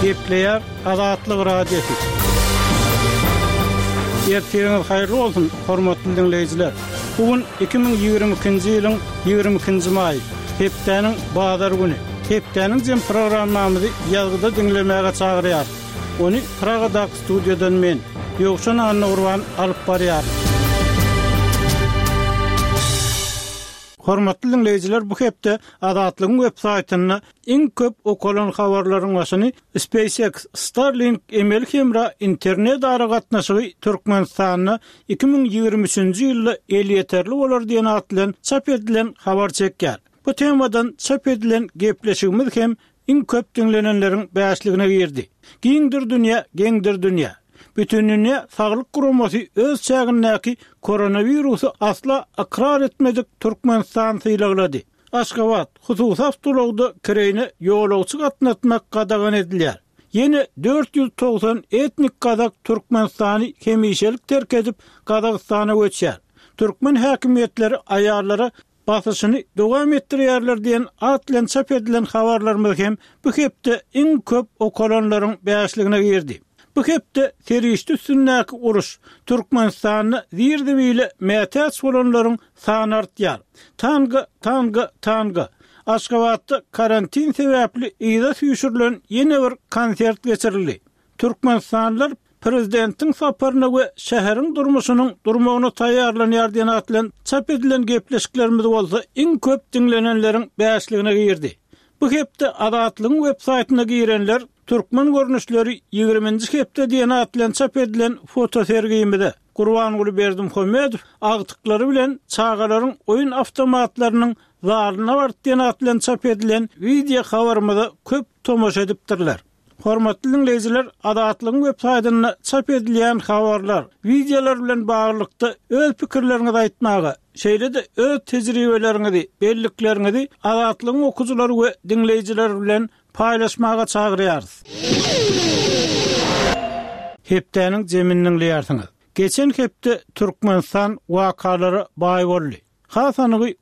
Gepleyer Azatlyk radiosu. Erteňiz haýyrly bolsun, hormatly dinleýijiler. Bugün 2022-nji ýylyň 22-nji maý, hepdeniň bazar güni. Hepdeniň jem programmamyzy ýazgyda dinlemäge çagyrýar. Onu Pragada studiodan men Ýokşan Anna Urban alyp barýar. Hormatly dinleýijiler, bu hepde Azatlygyň web-saýtyna iň köp okulan habarlaryň başyny SpaceX Starlink emel hemra internet ara gatnaşygy Türkmenistanyna 2023-nji ýylda el ýeterli bolar diýen atlan çap edilen habar çekýär. Bu temadan çap edilen gepleşigimiz hem iň köp dinlenenleriň bäşligine girdi. Giňdir dünýä. Bütün dünya Sağlık Kurumasy öz çägindäki koronawirusu asla akrar etmedik Türkmenistan sylaglady. Aşgabat hususy awtologda kireyni ýolagçy gatnatmak gadagan edilýär. Yeni 490 etnik gadak Türkmenistany hemişelik terk edip Kazakstana göçýär. Türkmen häkimetleri aýarlara basyşyny dowam etdirýärler diýen atlan çap edilen habarlarymyz hem bu hepde iň köp okulanlaryň bäşligine girdi. Bu hepde terişti üstündäki uruş Türkmenistanyny zirdibiyle mätäç bolanlaryň sany artýar. Tanga. Aşgabatda karantin sebäpli ýyla süýşürilen ýene bir konsert geçirildi. Türkmenistanlylar prezidentiň saparyna we şäheriň durmagyna taýýarlanýar diýen atlan çap edilen gepleşiklerimiz bolsa iň köp dinlenenleriň bäşligine girdi. Bu hepde Azatlygyň web-saýtyna girenler Türkmen görnüşleri 20-nji hepde diýen atlan çap edilen foto sergimide Gurbanguly Berdimuhammedow agtyklary bilen çağalaryň oýun awtomatlarynyň zaryna bart diýen atlan çap edilen video habarymyza köp tomoşa edipdirler. Hormatly dinleýijiler, Azatlygyň web-saýtyna çap edilen habarlar, videolar bilen baglykda öz pikirleriňizi aýtmagy, şeýle-de öz tejribeleriňizi, belliklerinizi Azatlygyň okuwçylary we dinleýijiler bilen paylaşmaga çagyrýarys. Hepdeniň jeminiň liýarsyňyz. Geçen hepde Türkmenistan wakalary baý boldy. Hasanygy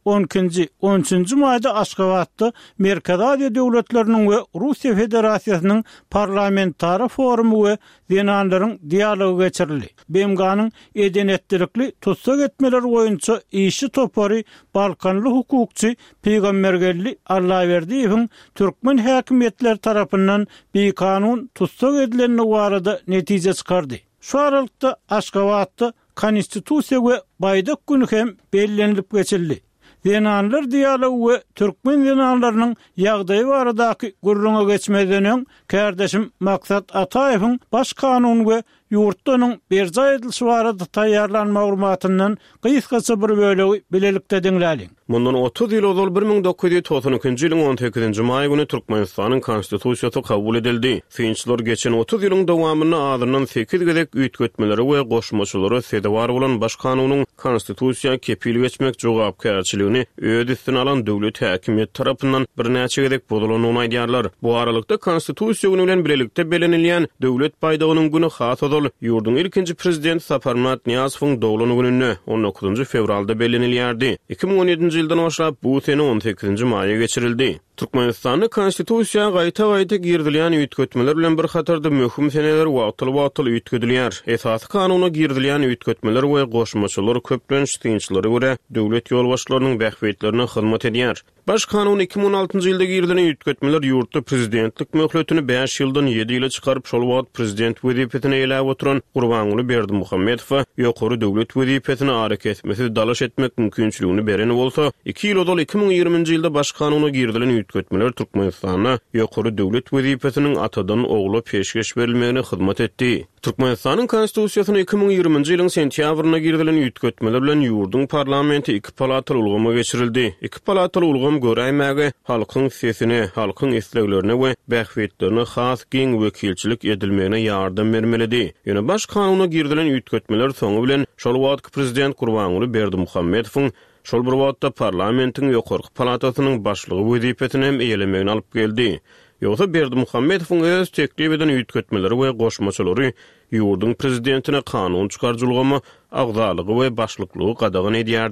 12-13 maýda Aşgabatda Merkez Aziýa döwletleriniň we Russiýa Federasiýasynyň parlamentary forumy we zenanlaryň dialogy geçirildi. BMG-nyň edenetdirikli tutsak etmeler boýunça işi topary Balkanly hukukçy Peýgambergelli Allaýberdiýewiň Türkmen häkimetleri tarapyndan bir kanun tutsak edilenine barada netije çykardy. Şu aralykda Aşgabatda konstitusiýa we baýdak güni hem bellenilip geçildi. Zenanlar dialogu we Türkmen zenanlarynyň ýagdaýy baradaky gurruna geçmedeniň kardeşim Maksat Ataýewiň baş kanun we ýurtdanyň berja edilişi barada taýýarlanma maglumatyndan gysgaça bir bölegi bilelikde dinläliň. Mundan 30 ýyl ozal 1992-nji ýylyň 18-nji maý güni Türkmenistanyň konstitusiýasy kabul edildi. Synçylar geçen 30 ýylyň dowamyny adynyň 8 gedek üýtgetmeleri we goşmaçylary sedewar bolan baş kanunyň konstitusiýa kepil geçmek jogapkärçiligini öz üstüne alan döwlet häkimiýeti tarapyndan bir näçe gedek bodulanyny aýdýarlar. Bu aralykda konstitusiýa güni bilen bilelikde belenilýän döwlet paýdagynyň güni has ozal ýurdun ilkinji prezident Saparmat Niyazowyň dowlany gününe 19 fevralda belenilýärdi. 2017-nji ýyldan başlap bu sene 18-nji maýa geçirildi. Türkmenistanyň konstitusiýa gaýta girdilýän üýtgetmeler bilen bir hatarda möhüm seneler wagtly üýtgedilýär. Esasy kanuny girdilýän üýtgetmeler we goşmaçylar köplen şeýçilere görä döwlet ýolbaşçylarynyň bähwetlerine hyzmat edýär. Baş kanun 2016-njy ýylda girilen üýtgetmeler ýurtda prezidentlik möhletini 5 ýyldan 7 ýyla çykaryp şol wagt prezident wezipetine eläp oturan Gurbanguly Berdimuhammedow ýokary döwlet wezipetine hareket etmesi dalaş etmek mümkinçiligini beren bolsa, 2 ýyl ozal 2020-nji ýylda baş kanuny girilen üýtgetmeler Türkmenistanyna ýokary döwlet wezipetiniň atadan ogly peşgeş berilmegine hyzmat etdi. Türkmenistanyň konstitusiýasyna 2020-nji ýylyň sentýabryna girilen üýtgetmeler bilen ýurdun parlamenti 2 palataly ulgama geçirildi. 2 palataly ulgam göräýmäge halkyň sesine, halkyň isleglerine we bähwetlerine has giň wekilçilik edilmegine ýardam bermelidi. Ýöne baş kanuny girilen üýtgetmeler soňy bilen şol wagt prezident Gurbanguly Berdimuhammedowyň şol bir wagtda parlamentiň ýokarky palatasynyň başlygy wezipetini hem eýlemegine alyp geldi. Ýogsa Berdimuhammedowyň öz teklip eden üýtgetmeleri we goşmaçylary ýurdun prezidentine kanun çykarjylgymy, agzalygy we başlyklygy gadagan edýärdi.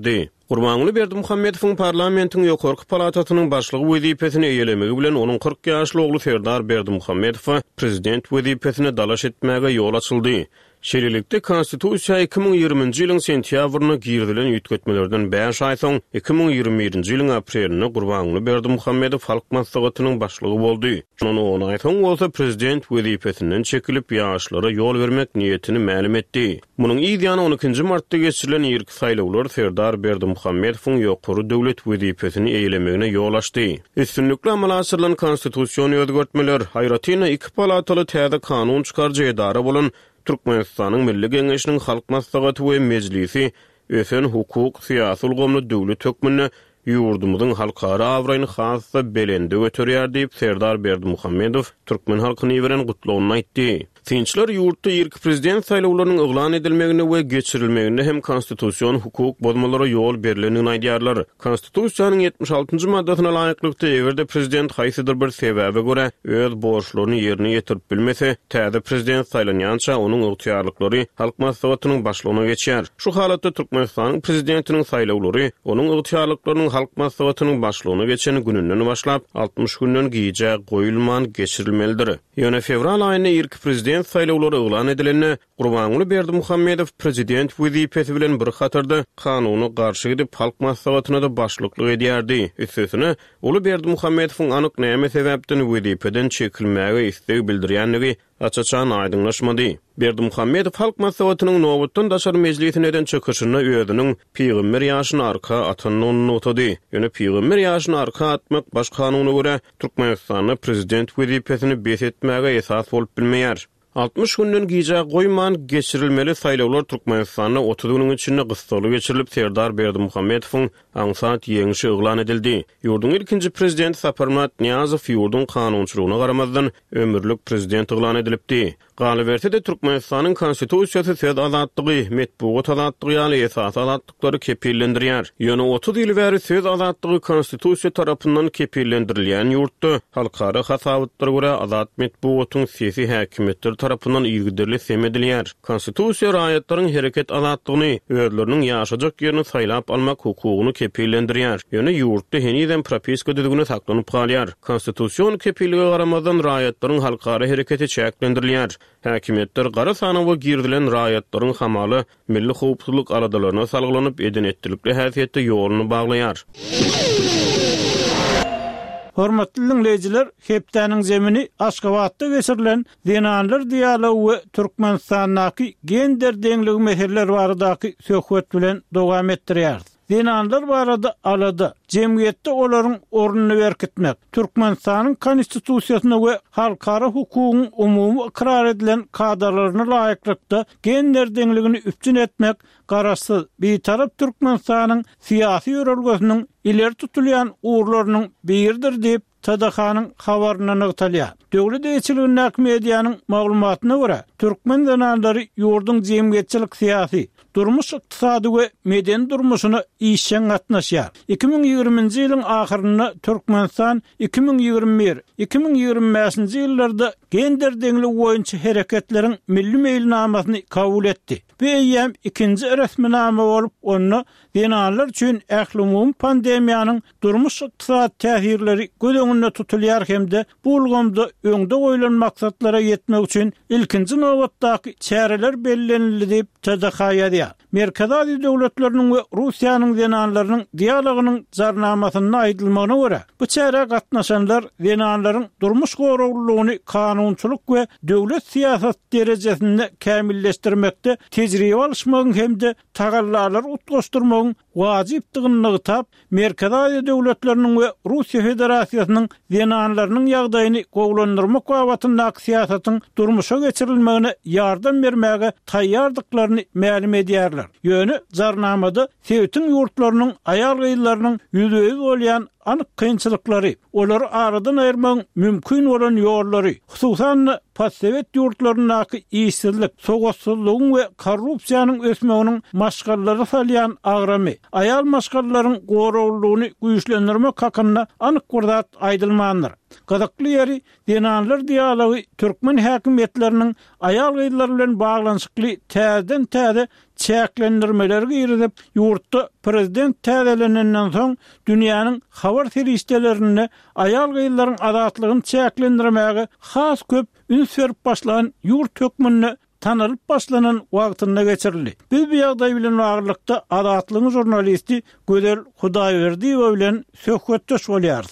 Gurbanuly Berdimuhammedowyň parlamentiň ýokarky palatasynyň başlygy wezipesini eýelemegi bilen onuň 40 ýaşly ogly Serdar Berdimuhammedow prezident wezipesine dalaş etmäge ýol açyldy. Şerilikde Konstitusiýa 2020-nji ýylyň sentýabryna girdilen ýetgetmelerden 5 ay soň 2021-nji ýylyň aprelinde Gurbanuly Berdimuhammedow halk maslahatynyň başlygy boldy. Şonu 10 ay soň bolsa prezident wezipesinden çekilip ýaşlara ýol bermek niýetini ma'lum etdi. Munyň ýa-da 12-nji martda geçirilen ýerki saýlawlar Serdar Berdimuhammedowyň ýokary döwlet wezipesini eýelemegine ýol açdy. Üstünlikle amal asyrlan konstitusiýony özgertmeler haýratyna 2 palataly täze kanun çykarjy edara bolan Türkmenistanyň Milli Geňeşiniň halk maslahaty we mejlisi ösen hukuk, syýasy ulgamly döwlet hökmüne ýurdumyzyň halkara awraýyny hassa belende götürýär diýip Serdar Berdimuhammedow türkmen halkyny beren gutlawyny aýtdy. Tinçler ýurtda ýerki prezident saýlawlarynyň eglan edilmegine we geçirilmegine hem konstitusiýon hukuk bozmalara ýol berilenini aýdýarlar. Konstitusiýanyň 76-njy maddasyna laýyklykda egerde prezident haýsydyr bir sebäbe görä öz borçlaryny ýerine ýetirip bilmese, täze prezident saýlanýança onuň ygtyýarlyklary halk maslahatynyň başlygyna geçýär. Şu halatda Türkmenistanyň prezidentiniň saýlawlary onuň ygtyýarlyklarynyň halk maslahatynyň başlygyna geçeni gününden başlap 60 günden giýje goýulman geçirilmelidir. Ýöne fevral aýyna ýerki prezident saýlawlary eglan edilende Gurbanuly Berdimuhammedow prezident wezipesi bilen bir hatarda kanuny garşy edip halk maslahatyna da başlyklyk edýärdi. Üstesine Uly Berdimuhammedowyň anyk näme sebäpden wezipeden çekilmäge istegi bildirýänligi açaçan aýdyňlaşmady. Berdimuhammedow halk maslahatynyň nowatdan daşary mejlisiniň çykyşyna özüniň peýgamber ýaşyny arka atanyny notady. Ýöne peýgamber ýaşyny arka atmak baş kanunyna görä Türkmenistanyň prezident wezipesini besetmäge esas bolup bilmeýär. 60 günden giýje goýman geçirilmeli saýlawlar Türkmenistanyň 30 güniň içinde gystaly geçirilip Serdar Berdimuhammedowyň aňsat ýeňişi eglan edildi. Ýurduň ilkinji prezident Saparmat Niýazow ýurduň kanunçylygyna garamazdan ömürlük prezident eglan edilipdi. Galabertede Türkmenistanyň konstitusiýasy söz azatlygy, metbuat azatlygy ýaly esas azatlykları kepillendirýär. Ýöne 30 ýyl bäri söz azatlygy konstitusiýa tarapyndan kepillendirilýän ýurtda halkara hasabatlara görä azat metbuatyň siyasi häkimetler tarapyndan ýygdyrly semedilýär. Konstitusiýa raýatlaryň hereket azatlygyny, özleriniň ýaşajak ýerini saýlap almak hukugyny kepillendirýär. Ýöne ýurtda heniden propiska düzgüne saklanyp galýar. Konstitusiýon kepillige garamazdan raýatlaryň halkara hereketi çäklendirilýär. Häkimetler gara sanawa girdilen raýatlaryň hamaly milli howpsuzlyk aradalaryna salgylanyp edenetlikli häsiýetde ýoluny baglaýar. Hormatly dinleyijiler, hepdeniň zemini Aşgabatda geçirilen Dinanlar dialogy we Türkmenistanyň gender deňligi meselleri baradaky söhbet bilen dowam etdirýär. Dinanlar barada alada jemgyýetde olaryň ornuny berkitmek, Türkmenistanyň konstitusiýasyna we halkara hukugyň umumy ikrar edilen kadarlaryna laýyklykda gender deňligini üstün etmek garaşsyz bir tarap Türkmenistanyň syýasy ýörelgesiniň ileri tutulýan uğurlarynyň biridir diýip TDH-nyň habaryna nagtalýar. Döwlet eýçiliginiň mediýanyň maglumatyna görä, türkmen dinanlary ýurdun jemgyýetçilik syýasy, durmuş ykdysady we medeni durmuşyna işen gatnaşýar. 2020-nji ýylyň ahyryna Türkmenistan 2021-2025-nji ýyllarda gender deňligi boýunça hereketleriň milli meýilnamasyny kabul etdi. Bu ýem ikinji resminama bolup onu dinanlar üçin ähli pandemiýanyň durmuş ykdysady täsirleri göz öňünde tutulýar hemde bu ulgamda öňde goýulan maksatlara ýetmek üçin ilkinji nowatdaky çäreler bellenildi diýip TDH ýazýar. Merkezi Aziýa döwletleriniň we Russiýanyň dinanlarynyň dialogynyň jarnamasyna aýdylmagyna görä, bu çäre gatnaşanlar dinanlaryň durmuş goraglygyny kanunçylyk we döwlet siýasat derejesinde kämilleşdirmekde tejribe alşmagyň hemde tagallarlar utgaşdyrmagyň wajypdygyny tap, Merkezi Aziýa döwletleriniň we Russiýa Federasiýasynyň dinanlarynyň ýagdaýyny gowlandyrmak wagtynda siýasatyň durmuşa geçirilmegine ýardam bermäge taýýardyklaryny ma'lum edýärler. Ýöne jarnamada Sewitiň ýurtlarynyň aýal gyýlarynyň ýüzüňiz bolýan anyk kynçylyklary, olary aradan ayırmagyň mümkin bolan ýollary, hususan Sovet ýurtlarynaky işsizlik, sogatsızlygyň we korrupsiýanyň ösmeginiň maşgallary salýan agramy, ayal maşgallaryň gorawlygyny güýçlendirmek hakynda anyk gurdat aýdylmandyr. Gadakly ýeri Denanlar diýalogy türkmen häkimetleriniň ayal gyýlar bilen baglanyşykly täze çäklendirmeleri giridip ýurtda prezident täzelenenden soň dünýäniň habar teristelerini ayal gyýlaryň azatlygyny çäklendirmäge has köp üns berip başlanan ýurt hökmünde tanalyp başlanan wagtynda geçirildi. Biz bu ýagdaý bilen baglykda azatlygyň jurnalisti Gödel Hudaýberdiýew bilen söhbetdeş bolýarys.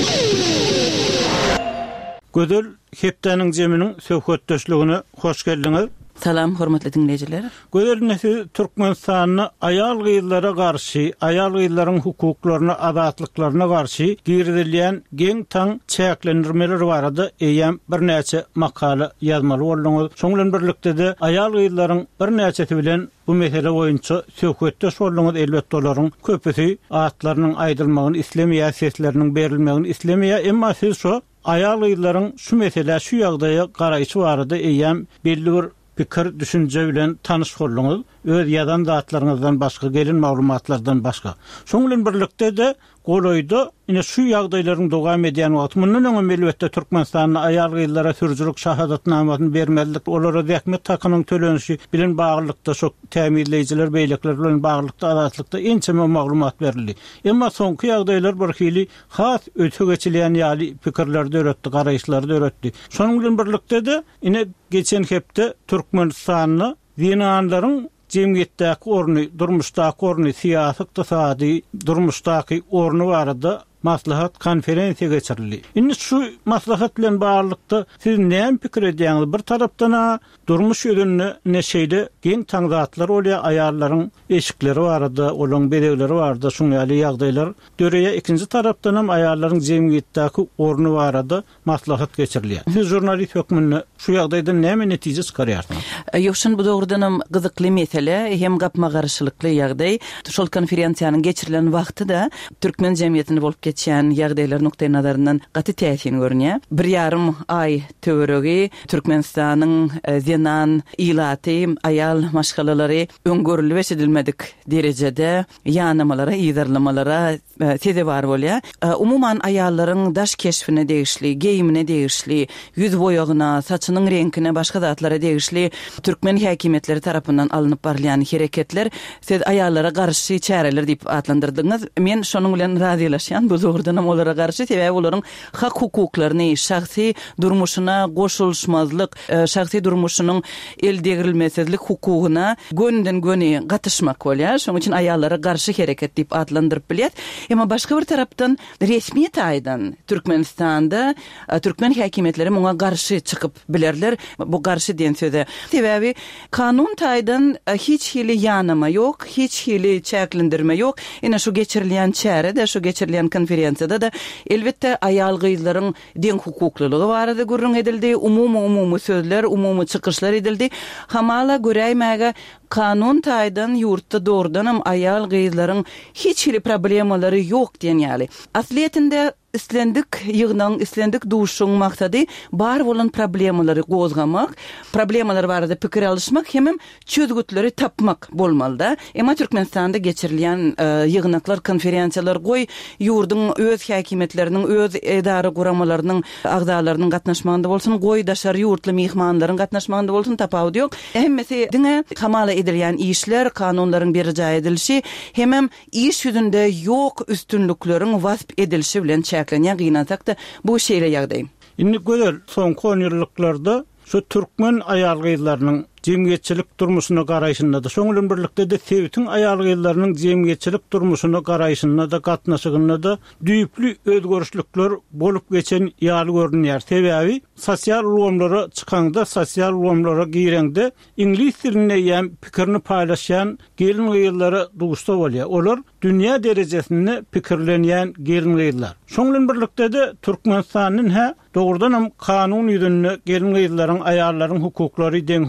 Gödel Hepdeniň jeminiň söhbetdeşligine hoş geldiňiz. Salam, hormatly dinleyijiler. Gödel näse Türkmenistanyny ayal gyýlara garşy, ayal gyýlaryň hukuklaryna, azatlyklaryna garşy giridilýän geň taň çäklendirmeler barada eýem bir näçe makala ýazmaly boldyňyz. Şoň bilen birlikde de ayal gyýlaryň bir näçesi bilen bu mesele boýunça söhbetdeş boldyňyz. Elbetde olaryň köpüsi atlarynyň aýdylmagyny, İslam ýasetleriniň berilmegini islemeýär, emma siz şu ayal gyýlaryň şu mesele, şu ýagdaýa garaýşy barada eýem belli bir pikir düşünce bilen tanış boldyňyz. Öz ýazan zatlaryňyzdan başga, gelin maglumatlardan başga. Şoň bilen birlikde de goloýda ine şu ýagdaýlaryň dowam edýän wagt mundan öňe elbetde Türkmenistanyň ayal gyýlara sürüjülük şahadatnamasyny bermelik, olara zähmet hakynyň tölenişi bilen baglykda şok täminleýijiler beýlekler bilen baglykda azatlykda ençeme maglumat berildi. Emma soňky ýagdaýlar bir hili has öte geçilýän ýaly pikirlerde öretdi, garaýşlerde öretdi. Şonuň bilen birlikde de ine geçen hepde Türkmenistanyň dinanlaryň cemiyetdäki orny, durmuşdaky orny, siýasy, ykdysady durmuşdaky orny barada maslahat konferensiýa geçirildi. Indi şu maslahat bilen baglykda siz näme pikir edýäňiz? Bir tarapdan durmuş ýönüne neşeýle geň taňzatlar bolýar, aýallaryň eşikleri barada, olaň bedegleri barada, şuň ýaly ýagdaýlar döreýär. Ikinji tarapdan hem aýallaryň jemiyetdäki orny barada maslahat geçirilýär. Siz jurnalist hökmünde şu ýagdaýdan näme netije çykarýarsyňyz? Ýokşun bu dogrudan hem gyzykly mesele, hem gapma garşylykly ýagdaý. Şol konferensiýanyň geçirilen wagtyda türkmen jemiyetinde bolup geçen ýagdaýlar nokta nazaryndan gaty täsirini görnýär. 1,5 ay töweregi Türkmenistanyň zenan ilaty ayal maşgalalary öňgörüli we edilmedik derejede ýanamalara, ýydarlamalara seze bar bolýar. Umuman aýallaryň daş keşfine degişli, geyimine degişli, ýüz boýagyna, saçynyň reňkine, başga zatlara degişli türkmen häkimetleri tarapyndan alınıp barlayan hereketler siz ayallara garşy çäreler diýip atlandyrdyňyz. Men şonuň bilen razylaşýan, bu zordan olara garşy sebäbi olaryň hak hukuklaryny, şahsy durmuşyna goşulşmazlyk, şahsy durmuşynyň eldegirilmezlik hukuguna gönden-göne gatyşmak bolýar. Şoň üçin ayallara garşy hereket diýip atlandyryp bilýär. Emma başga bir tarapdan resmi taýdan Türkmenistanda türkmen häkimetleri muňa garşy çykyp bilerler. Bu garşy diýen söze sebäbi kanun taýdan hiç hili ýanama ýok, hiç hili çäklendirme ýok. Ene şu geçirilýän çärede, şu geçirilýän konferensiýada da elbetde ayal gyýlaryň deň hukuklylygy barada gurrun edildi, umumy sözler, umumy çykyşlar edildi. Hamala göräýmäge kanun taýdan ýurtda doğrudan hem ayal gyýlaryň hiç hili problemalary ýok diýen ýaly. Asliýetinde islendik ýygnaň, islendik duşuň maksady bar bolan problemalary gozgamak, problemalary barada pikir alışmak hem çözgütleri tapmak bolmaly da. Emma Türkmenistanda geçirilýän ýygnaklar, konferensiýalar goý ýurdun öz häkimetleriniň, öz edara guramalarynyň agdalarynyň gatnaşmagynda bolsun, goý daşary ýurtly mehmanlaryň gatnaşmagynda bolsun, tapawdy ýok. Hemmesi diňe hamala edilýän işler, kanunlaryň berija edilişi hem iş ýüzünde ýok üstünlikleriň wasp edilişi bilen çäklenýän gynansak da bu şeýle ýagdaý. Indi göder soňky 10 ýyllarda şu türkmen ayal gyýlarynyň jemgyýetçilik durmuşyna garaýşynda da şoň bilen birlikde de Sewitiň ayal gyýlarynyň jemgyýetçilik durmuşyna garaýşynda da gatnaşygyna da düýpli özgörüşlikler bolup geçen ýaly görünýär. Sebäbi sosial ulgamlara çykanda, sosial ulgamlara gireňde ingliz dilinde ýa pikirini paýlaşan gelin gyýlary duguşda bolýar. Olar dünýä derejesinde pikirlenýän gelin gyýlar. Şoň bilen birlikde de Türkmenistanyň doğrudan hem kanun ýüzünde gelin gyýlaryň, aýallaryň hukuklary, deň hukuk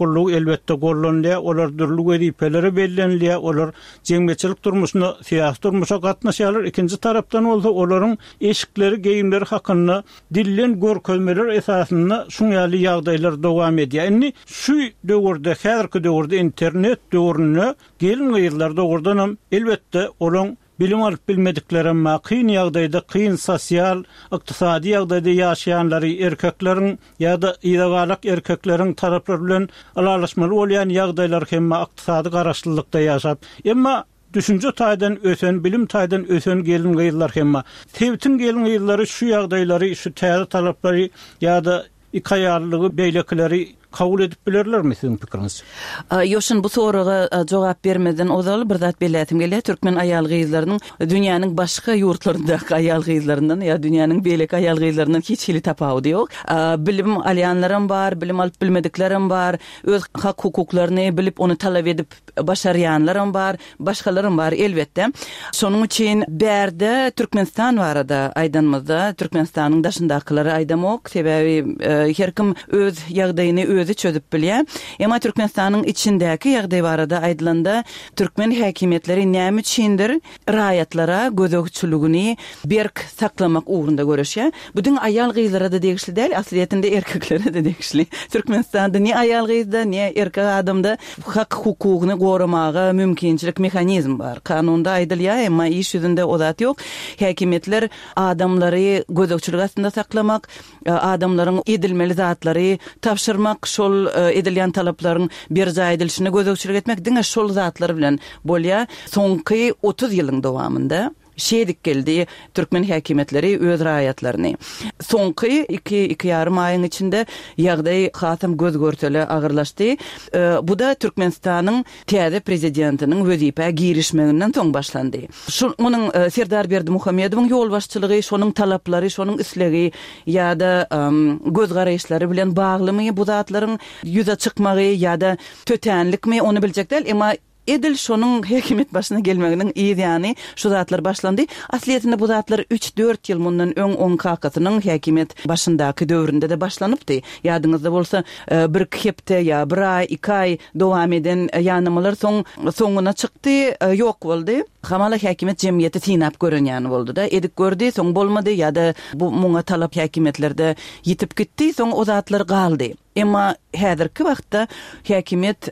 okulluğu elbette gollanlya, olar dürlü wezipelere bellenlya, olar jemgyýetçilik durmuşyna, syýasy durmuşa gatnaşýarlar. Ikinji tarapdan bolsa olaryň eşikleri, geýimleri hakynda dillen görkezmeler esasynda şuňaly ýagdaýlar dowam edýär. Indi şu döwürde, häzirki döwürde internet döwrüne gelin ýyllar dogurdanam elbette olaň bilim alyp bilmedikleri ama kıyın ýagdaýda, kıyın sosial, ykdysady ýagdaýda ýaşaýanlary erkekleriň ýa-da ýa-da erkekleriň taraplary bilen alalaşmaly bolýan ýagdaýlar hem ykdysady garaşlylykda ýaşap, emma düşünje taýdan ösen, bilim taýdan ösen gelin ýyllar hem tebtin gelin ýyllary şu ýagdaýlary, şu täze talaplary ýa-da ikaýarlygy beýlekleri kabul edip bilerlermi sizin pikiriňiz? Ýoşun bu soraga jogap bermeden ozal bir zat bellätim gelýär. Türkmen aýal gyzlarynyň dünýäniň başga ýurtlaryndaky aýal gyzlaryndan ýa dünýäniň beýlek aýal gyzlaryndan hiç hili tapawudy ýok. Bilim alýanlarym bar, bilim alyp bilmediklerim bar, öz hak hukuklaryny bilip onu talap edip başarýanlarym bar, başgalarym bar elbetde. Şonuň üçin berde Türkmenistan barada aýdanmazda, Türkmenistanyň daşındakylary aýdamok, sebebi her kim öz ýagdaýyny özü çözüp bilýär. Emma Türkmenistanyň içindäki ýagdaý barada aýdylanda türkmen häkimetleri näme üçindir raýatlara gözegçiligini berk saklamak ugrunda görüşýär. Bütün aýal gyzlara da degişli däl, asliyetinde erkeklere de degişli. Türkmenistanda ne aýal gyzda, ne erkek adamda hak hukugyny goramaga mümkinçilik mehanizm bar. Kanunda aýdylýar, emma iş ýüzünde o zat ýok. Häkimetler adamlary gözegçilik astynda saklamak, adamlaryň edilmeli zatlary tapşyrmak, şol edilýän talaplaryň berja edilişine gözegçilik etmek diňe şol zatlar bilen bolýar. Soňky 30 ýylyň dowamında şeýdik geldi türkmen häkimetleri öz raýatlaryny. Soňky 2,5 aýyň içinde ýagdaý hasam göz görteli agyrlaşdy. Bu da Türkmenistanyň täze prezidentiniň wezipä girişmeginden soň başlandy. Şonuň Serdar Berdimuhammedowyň ýol başçylygy, şonuň talaplary, şonuň islegi ýa-da göz garaýşlary bilen baglymy bu zatlaryň ýüze çykmagy ýa-da tötenlikmi onu biljek däl, emma edil şonuň häkimet başyna gelmeginiň ýa-ni şu zatlar başlandy. Asliyetinde bu zatlar 3-4 ýyl mundan öň onkakynyň häkimet başyndaky döwründe de başlanypdy. Ýadyňyzda bolsa bir hepde ýa bir aý, 2 aý dowam eden ýanamalar soňuna çykdy, ýok boldy. Hamala häkimet jemgyýeti synap görenýän boldy da, edik gördi, soň bolmady ýa-da bu muňa talap häkimetlerde ýitip gitdi, soň o zatlar galdy. Emma häzirki wagtda häkimet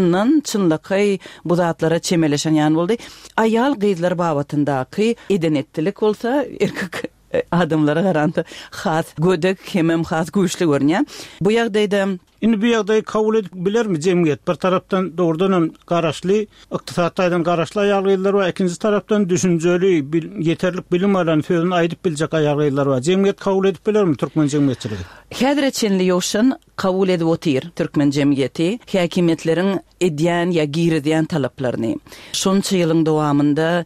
çynlaky bu zatlara çemeleşen ýan boldy. Aýal gyzlar babatyndaky edenetlik bolsa erkek adamlara garanta has gödek hemem has güýçli görnýär. Bu ýagdaýda indi bu ýagdaýy kabul edip bilermi jemgyýet? Bir tarapdan dogrudan garaşly, ykdysadydan garaşly aýal gyzlar we ikinji tarapdan düşünjeli, ýeterlik bilim alan sözüni aýdyp biljek aýal gyzlar we jemgyýet kabul edip bilermi türkmen jemgyýetçiligi? Häzirçenli ýoşun kabul edip otyr türkmen jemgyýeti häkimetleriň edýän ýa giridýän talaplaryny. Şonça ýylyň dowamında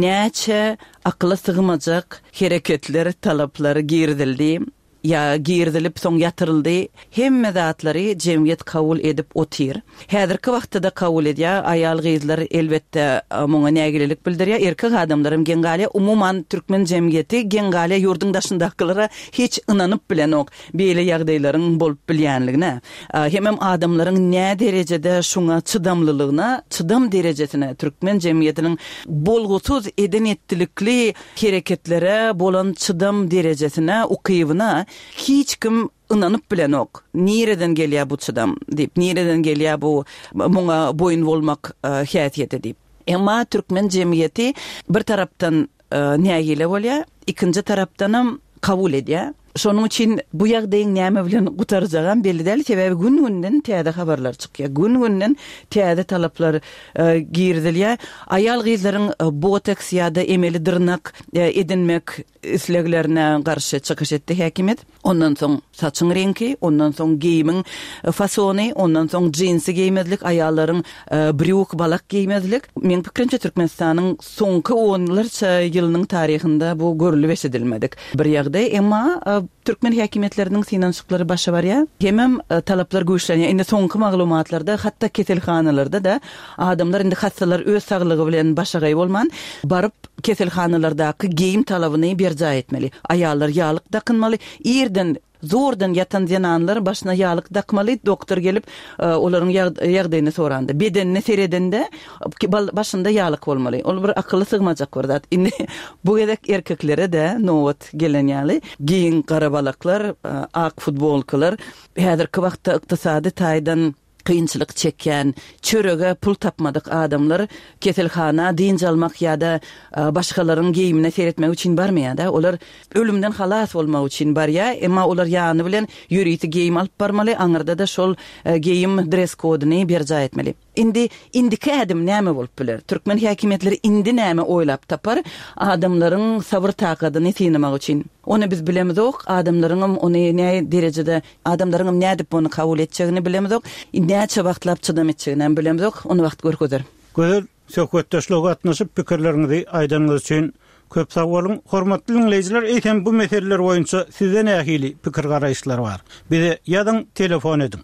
näçe akla sygmajak hereketler, talaplary girdildi. Ya girdilip soň ýatyryldy. Hemme zatlary jemgyýet kabul edip otyr. Häzirki wagtda kabul edýär. Aýal gyzlar elbetde muňa nägilelik bildirýär. Erkek adamlarym gengale umuman türkmen jemgyýeti gengale ýurduň daşyndakylara hiç ynanyp bilenok beýle ýagdaýlaryň bolup bilýänligine. Hemem adamlaryň nä derejede şuňa çydamlylygyna, çydam derejesine türkmen jemgyýetiniň bolgusuz edenetlikli hereketlere bolan çydam derejesine, ukybyna hiç kim ynanyp bilenok. Nireden gelýär bu çydam diýip, nireden gelýär bu muňa boyun bolmak häsiýeti diýip. Emma türkmen jemgyýeti bir tarapdan nägile bolýar, ikinji tarapdanam kabul edýär. Şonuň üçin bu ýagdaýyň näme bilen gutarjagam belli däl, sebäbi gün-günden täze habarlar çykýar. Gün-günden täze talaplar girdilýär. Aýal gyzlaryň botoks ýa-da emeli dyrnak edinmek isleglerine garşy çykyş etdi häkimet. Ondan soň saçyň rengi, ondan soň giyimiň fasony, ondan soň jinsi giymezlik, aýallaryň brük balak giymezlik. Men pikirimçe Türkmenistanyň soňky 10 ýylynyň taryhynda bu görülip eşidilmedik. Bir ýagdaý, emma Türkmen häkimetleriniň synançyklary başa barýar. Hemem talaplar güýçlenýär. Indi soňky maglumatlarda, hatda keselhanalarda da adamlar indi hastalar öz saglygy bilen başagaý bolman, baryp keselhanalardaky giyim talabyny berja etmeli. Aýallar ýalyk dakynmaly. Ýerden zordan yatan jananlar başına yağlık dakmaly, doktor gelip olaryň ýagdaýyny sorandy. Bedenine seredende başynda yağlık bolmaly. Ol bir akylly sygmajak berdat. Indi bu gedek erkeklere de nowat gelen ýaly giň garabalaklar, ak futbolkalar häzirki wagtda ykdysady taýdan kıyınçılık çeken, çörege pul tapmadık adamlar keselhana, dinç almak ýa-da başgalarının giyimine seyretmek için barmaya da, olar ölümden halas olmak için bar ya, emma olar ýany bilen ýürüýti giyim alıp barmaly, aňyrda da şol giyim dress kodyny berja etmeli. Indiki adam näme bolup biler? Türkmen häkimetleri indi näme oýlap tapar? Adamlaryň sabır takadyny synamak üçin. Onu biz bilemizok, adamlaryň ony näme derejede, adamlaryň näde bunu kabul etjegini bilemizok, näçe wagtlap çydam etjegini bilemizok, onu wagt görkezler. Gözel söhbetdeşlik atnaşyp pikirleriňizi aýdanyňyz üçin köp sag bolun. Hormatly dinleýijiler, eýsem bu meseleler boýunça sizde nähili pikir garaýşlar bar? Bize ýazyň, telefon edin.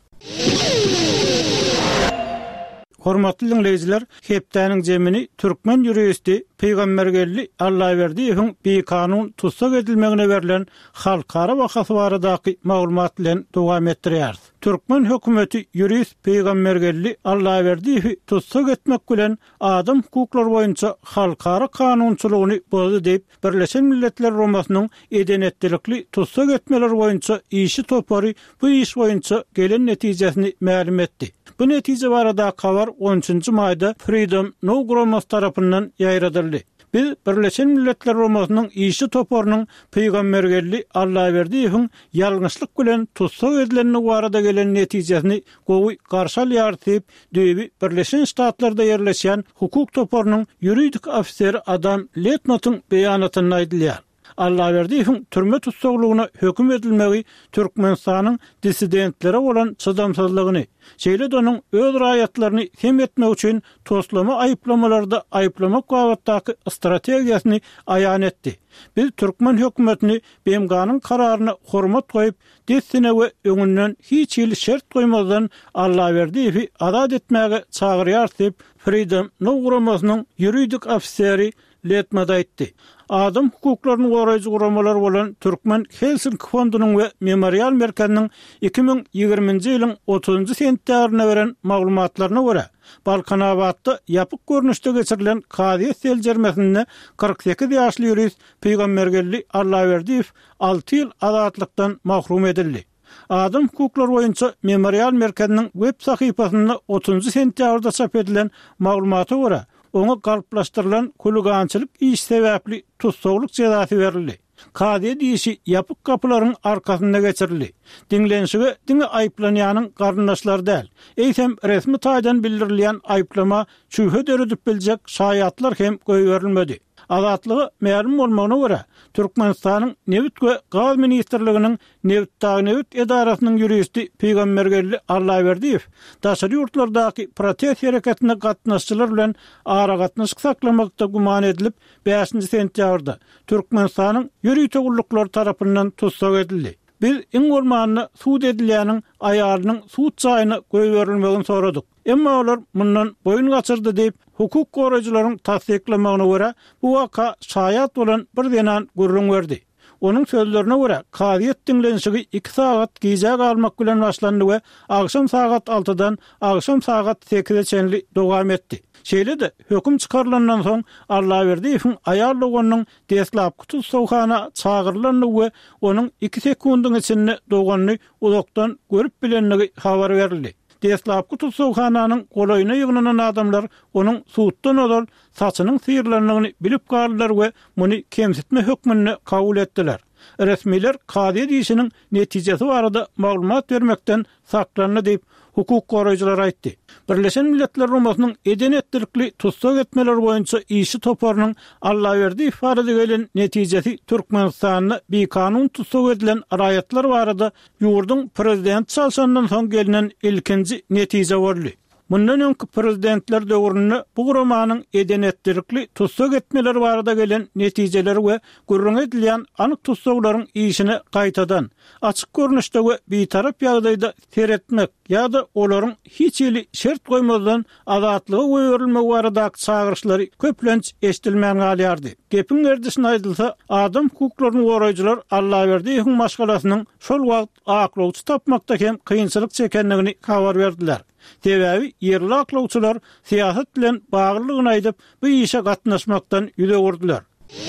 Hormatly dinleýijiler, hepdäniň jemini türkmen ýuristi Peýgambergelli Allahyberdiýewiň bir kanun tutsak edilmegine berilen halkara wakasy baradaky maglumat bilen dowam etdirýär. Türkmen hökümeti ýurist Peýgambergelli Allahyberdiýewi tutsak etmek bilen adam hukuklary boýunça halkara kanunçylygyny bozdy diýip Birleşen Milletler Romasynyň edenetlikli tutsak etmeler boýunça işi topary bu iş boýunça gelen netijesini ma'lum etdi. Bu netije barada kavar 13-nji maýda Freedom No Gromas tarapyndan ýaýradyldy. Biz Birleşen Milletler Romasynyň işi toparynyň Peýgambergelli Allahyberdiýewiň ýalňyşlyk bilen tutsak edilenine barada gelen netijesini gowy garşy alýar diýip Birleşen Ştatlarda ýerleşen hukuk toparynyň ýuridik ofiseri Adam Letmatyň beýanatyny aýdylýar. Allahyberdiýewiň türme tutsaklygyna höküm edilmegi Türkmenistanyň disidentlere bolan çydamsızlygyny, şeýle de onuň öz raýatlaryny hem etmek üçin toslama aýyplamalarda aýyplamak wagtdaky strategiýasyny aýan etdi. Biz Türkmen hökümetini BMG'nyň kararyna hormat goýup, desine we öňünden hiç ýyl şert goýmazdan Allahyberdiýewi azad etmäge çagyrýar diýip Freedom No Gromasynyň ýuridik ofiseri Letmada aýtdy. Adam hukuklaryny goraýjy guramalar bolan Türkmen Helsinki fondunyň we Memorial merkeziniň 2020-nji ýylyň 30-njy sentýabrynda beren maglumatlaryna görä, Balkanabadda ýapyk görnüşde geçirilen Kadyýet seljermesinde 48 ýaşly ýurist Peýgambergelli Allahyberdiýew 6 ýyl azatlykdan mahrum edildi. Adam hukuklary boýunça Memorial merkeziniň web sahypasynda 30-njy sentýabrda çap edilen maglumata görä, ona galplaşdyrılan hulugançylyk iş sebäpli tutsaklyk jazasy berildi. Kadyýet işi ýapyk kapylaryň arkasynda geçirildi. Dinlenşige diňe aýplanýanyň garyndaşlary däl. Eýsem resmi taýdan bildirilýän aýplama çühe döredip biljek şaýatlar hem goýberilmedi. Azatlygy ma'lum bolmagyna görä, Türkmenistanyň Newit we Gaz ministrliginiň Newit edarasynyň ýuristi Peýgambergelli Allahyberdiýew daşary ýurtlardaky protest hereketine gatnaşçylar bilen ara gatnaşyk saklamakda guman edilip 5-nji sentýabrda Türkmenistanyň ýürüýte gulluklar tarapyndan tutsak edildi. Biz iň bolmanyny suud edilýäniň aýalynyň suud çaýyna goýberilmegini soradyk. Emma olar mundan boyun gaçyrdy diýip hukuk goraýjylaryň tasdiklamagyna görä bu waka şaýat bolan bir denan gurrun berdi. Onun sözlerine görä kadyýet dinlenşigi 2 sagat gijak almak bilen başlandy we agşam sagat 6-dan agşam sagat 8-e çenli dowam etdi. Şeýle de höküm çykarlandan soň Allahyberdiýewiň aýarlygynyň deslapky tutsawhana çagyrylany we onuň 2 sekundyň içinde dowganyny uzakdan görüp bilenligi habar berildi. Deslapky tutsawhananyň golaýyna ýygnanan adamlar onuň suutdan odal saçynyň syrlanlygyny bilip galdylar we muny kemsitme hökmüni kabul etdiler. Resmiler kadyýet işiniň netijesi barada maglumat bermekden saklandy diýip hukuk goraýjylar aýtdy. Birleşen Milletler Romasynyň edenetlikli tutsak etmeler boýunça işi toparynyň Allahyberdiýew barada gelen netijesi Türkmenistanyň bir kanun tutsak edilen raýatlar barada ýurduň prezident çalşandan soň gelinen ilkinji netije boldy. Bundan öňki prezidentler döwründe bu gurumanyň edenetdirikli tutsak etmeleri barada gelen netijeleri we gurrun edilen anyk tutsaglaryň işini gaýtadan açyk görnüşde we bitarap ýagdaýda seretmek ýa-da olaryň hiç ýyly şert goýmadan azatlygy öýürilmegi barada çağırışlary köplenç eşdilmän galýardy. Gepin erdisine aýdylsa, adam hukuklaryny goraýjylar Allah berdi hukuk maşgalasynyň şol wagt aklawçy tapmakda hem kynçylyk çekenligini habar berdiler. Sebäbi yerli aklawçylar siýasat bilen baglylygyny aýdyp bu işe gatnaşmakdan ýüze gurdular.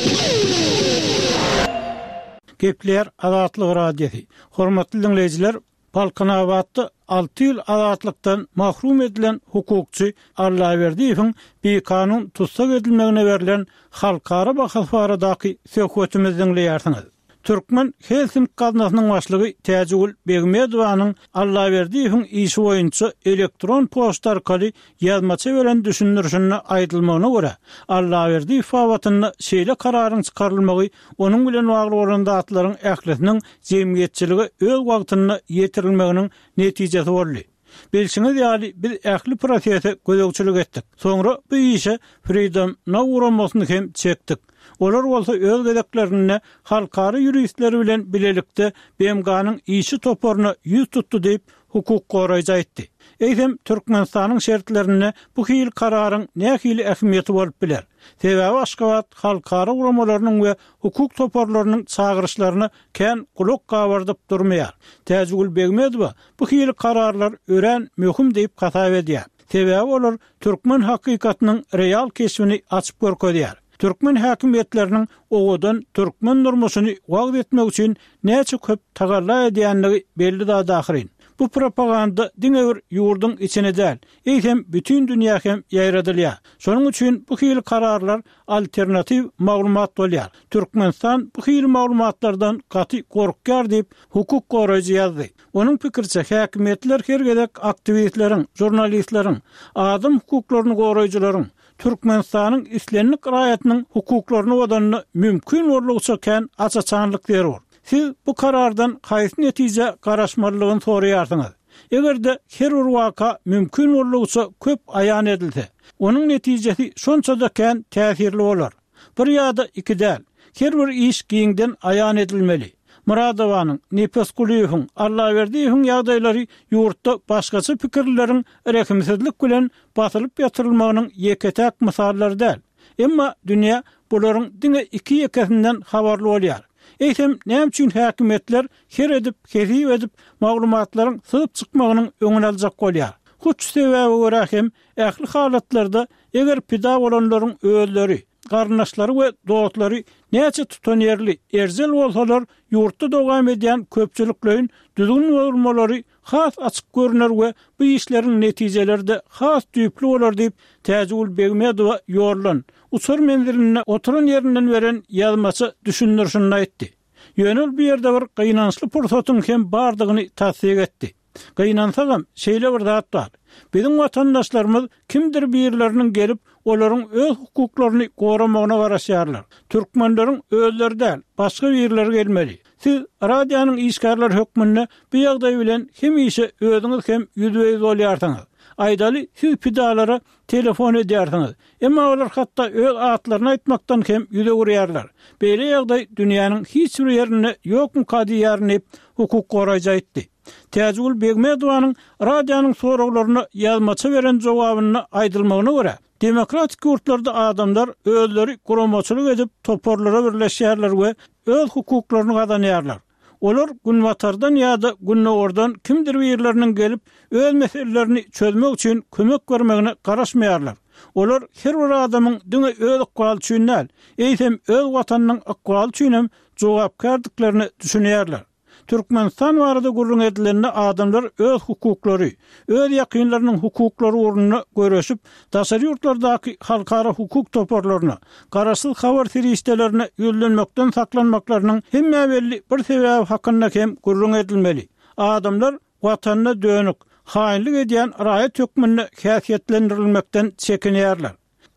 Gepler Azatlyk radiosi. Hormatly dinleýijiler, Balkanabatda 6 ýyl azatlykdan mahrum edilen hukukçy Allah Berdiýewiň bir kanun tutsak edilmegine berilen halkara bahas baradaky söhbetimizi dinleýärsiňiz. Türkmen Helsinki gaznasynyň başlygy Täjegül Begmedowanyň Allah Berdiýewiň işi boýunça elektron poçta arkaly ýazmaça beren düşünürşüne aýdylmagyna görä, Allah Berdiýew fawatyny şeýle kararyň çykarylmagy onuň bilen bagly bolan zatlaryň ählisiniň jemgyýetçiligi öz wagtyny ýetirilmeginiň netijesi boldy. Belçiňiz ýaly biz ähli prosese gözegçilik etdik. Soňra bu işe Freedom Now uramasyny hem çekdik. Olar bolsa öz gedeklerini halkary ýuristleri bilen bilelikde BMG'nyň işi toporuna ýüz tuttu diýip hukuk goraýjy aýtdy. Eýsem Türkmenistanyň şertlerini bu hil kararyň nähili ähmiýeti bolup biler. Sebäbi Aşgabat halkary uramalarynyň we hukuk toporlarynyň çağırışlaryny kän kulak gabardyp durmaýar. Täjegül Begmedow bu hil kararlar ören möhüm diýip hasap edýär. Sebäbi olar türkmen hakykatynyň real keşfini açyp görkezýär. Türkmen häkimetleriniň owadan türkmen durmuşyny wagt etmek üçin näçe köp tagalla edýänligi belli da dahirin. Bu propaganda diňewer ýurduň içine däl, eýsem bütün dünýä hem ýaýradylýar. Şonuň üçin bu hil kararlar alternativ maglumat bolýar. Türkmenistan bu hil maglumatlardan gaty gorkýar diýip hukuk goraýjy ýazdy. Onuň pikirçe häkimetler her gedek aktivistleriň, jurnalistleriň, adam hukuklaryny goraýjylaryň Türkmenistanyň islenlik raýatynyň hukuklaryny wagtynda mümkin bolýarsa kän açaçanlyk berýär. Siz bu karardan haýsy netije garaşmalygyny soraýarsyňyz. Egerde her bir waka mümkin bolýarsa köp aýan edilse, onuň netijesi şonça da kän täsirli bolar. Bir ýa-da iki däl, her bir iş giňden aýan edilmeli. Muradowanyň, Nepeskuliýewiň, Allah Berdiýewiň ýagdaýlary ýurtda başgaça pikirleriň rekimsizlik bilen basylyp ýatyrylmagynyň ýeketäk mysallary däl. Emma dünýä bularyň diňe iki ýekesinden habarly bolýar. Eýsem näme üçin häkimetler her edip, kesip edip maglumatlaryň sygyp çykmagynyň öňüne aljak bolýar. Huç sebäbi görä hem ähli halatlarda eger pida bolanlaryň öýleri, garnaşlary we dowlatlary näçe tutanýarly erzel bolsalar ýurtda dowam edýän köpçüliklerin düzgün bolmalary has açyk görünür we bu işleriň netijeleri de has düýpli bolar diýip Täjegül Begmedow ýorlan uçur menziline oturan ýerinden beren ýazmaça düşünürşüne aýtdy. Ýönül bir ýerde bir gynançly pursatyň hem bardygyny tasdik etdi. Gynansaňam şeýle bir zat bar. Biziň watandaşlarymyz kimdir birleriniň gelip olaryň öz hukuklaryny goramagyna garaşýarlar. Türkmenleriň özleri däl, başga birler gelmeli. Siz radionyň işgärler hökmünde bu ýagdaý bilen hem işe özüňiz hem ýüzüňiz bolýarsyňyz. Aýdaly siz pidalara telefon edýärsiňiz. Emma olar hatda öz atlaryny aýtmakdan hem ýüze gurýarlar. Beýle ýagdaý dünýäniň hiç bir ýerinde ýokmy kadiýarny hukuk goraýjy aýtdy. Täjegül Begmedowanyň radionyň soraklaryna ýazmaça beren jogabyny aýdylmagyna görä, demokratik ýurtlarda adamlar özleri guramaçylyk edip toporlara birleşýärler we öz hukuklaryny gazanýarlar. Olar günwatardan ýa-da günnäwordan kimdir birleriniň gelip öz meselelerini çözmek üçin kömek bermegine garaşmaýarlar. Olar her bir adamyň diňe öz akwaly üçin näl, eýsem öz watanynyň akwaly üçin hem jogapkardyklaryny düşünýärler. Türkmenistan barada gurrun edilenine adamlar öz hukuklary, öz ýakynlarynyň hukuklary uğruna göreşip, daşary ýurtlardaky halkara hukuk toporlaryna, garaşsyz habar firiştelerini ýölenmekden saklanmaklarynyň hemme belli bir sebäbi hakynda hem gurrun edilmeli. Adamlar watanyna dönük, haýynlyk edýän raýat hökmüne häsiýetlendirilmekden çekinýärler.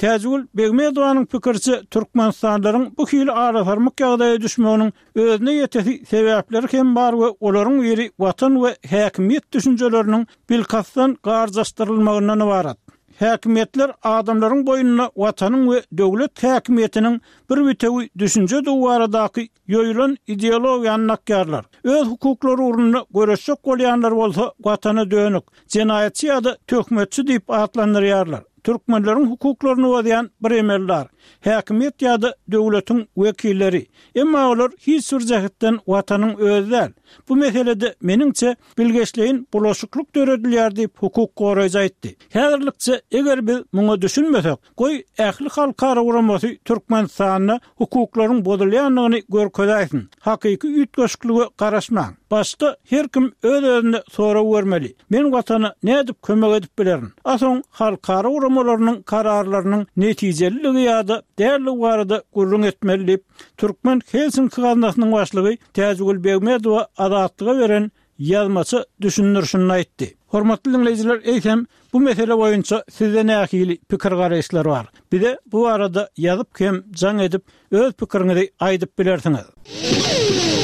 Täjgül Begmedowanyň pikirçe Türkmenistanlaryň bu hili aratarmak ýagdaýa düşmeginiň özüne ýetesi sebäpleri hem bar we olaryň biri watan we häkimiýet düşünjeleriniň bilkasdan garjaşdyrylmagyndan ibarat. Häkimetler adamlaryň boýunna watanyň we döwlet häkimiýetiniň bir bütegi düşünje duwaradaky ýoýulan ideologiýany nakýarlar. Öz hukuklary ugrunda göreşik bolýanlar bolsa watana dönük, jenaýatçy ýa-da töhmetçi diýip atlandyrýarlar. Türkmenleriň hukuklaryny wadiýan bir emeller, häkimiýet ýa-da döwletiň wekilleri. Emma olar hiç bir jähetden watanyň özler. Bu meselede meniňçe bilgeçliğin bulaşıklyk döredilýär diýip hukuk goraýjy aýtdy. Häzirlikçe eger biz muňa düşünmesek, goý ähli halkara uramasy Türkmenistanyň hukuklaryň bodulýanlygyny görkezäýsin. Hakyky üýtgeçligi garaşmaň. Başda her kim öz-özüne sora bermeli. Men watana nädip kömek edip bilerin? Asoň halkara uramalarynyň kararlarynyň netijeliligi ýa-da däli barada gurrun etmeli diýip Türkmen Helsinki gaznasynyň başlygy Täjgül Begmedow adatlyga beren ýazmaçy düşünürşini aýtdy. Hormatly dinleýijiler, eýsem bu mesele boýunça sizde nähili pikir garaýşlary bar. Bize bu arada ýazyp hem jaň edip öz pikiriňizi aýdyp bilersiňiz.